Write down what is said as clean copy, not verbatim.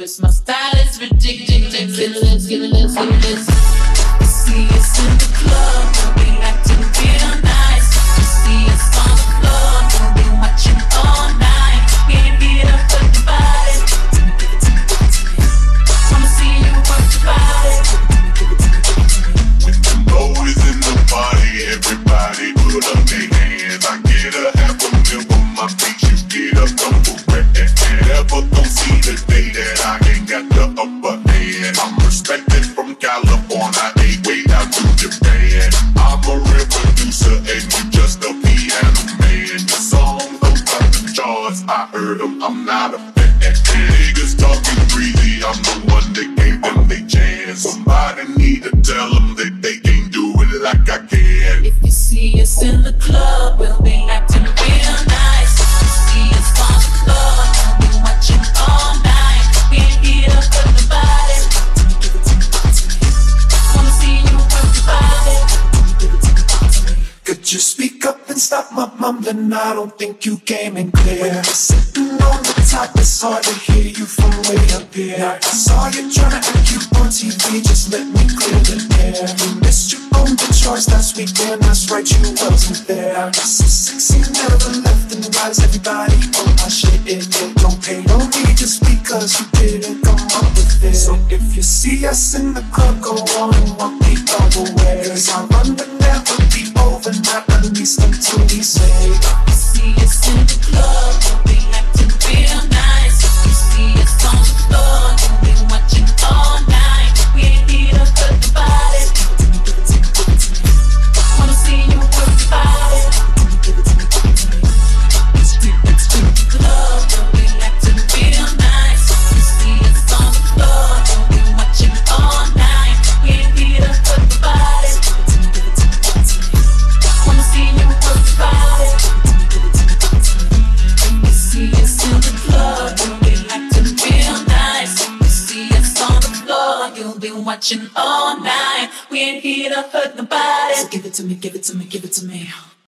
ridiculous. My style is ridiculous. You see us in the club, we'll be acting real nice. You see us on the floor, we'll be watching all night. We ain't here to hurt the body. Wanna see you work the body. When the boys in the party, everybody put up their hands. I get a half a meal on my feet, you get a couple grand. Never gon' see the day that I ain't got the upper hand. I'm respected from California, they way down to Japan. I'm a real producer and you just a piano man. The song don't top the charts, I heard them, I'm not a fan. Niggas talking greedy, I'm the one that gave them their chance. Somebody need to tell them that they can't do it like I can. If you see us in the club, we'll be acting real nice. You see us on the floor, we'll be watching all night. We ain't here to hurt the body. Wanna see you work the body. Could you speak up and stop my mumbling? I don't think you came in clear. When you're sitting on the top, it's hard to hear you from way up here. I saw you tryna act cute on TV, just let me clear the air. You missed your own choice last weekend, that's right, you wasn't there. So sexy, never left in the rise, everybody on my shit. It don't pay no heed just because you didn't come up with it. So if you see us in the club, go on and walk the other way. Cause our run will never be over, not at least until we say. You see us in the club, we'll be acting real nice. You see us on the floor, we'll be watching all night. We ain't here to hurt the body. Wanna see you work the body. Club, we'll be acting real nice. You see us on the floor, we'll be watching all night. We ain't here to hurt the body. Wanna see you work the body. You see us in the club, we'll be acting real nice. You see us on the floor, you'll be watching all night. We ain't here to hurt nobody. So give it to me, give it to me, give it to me.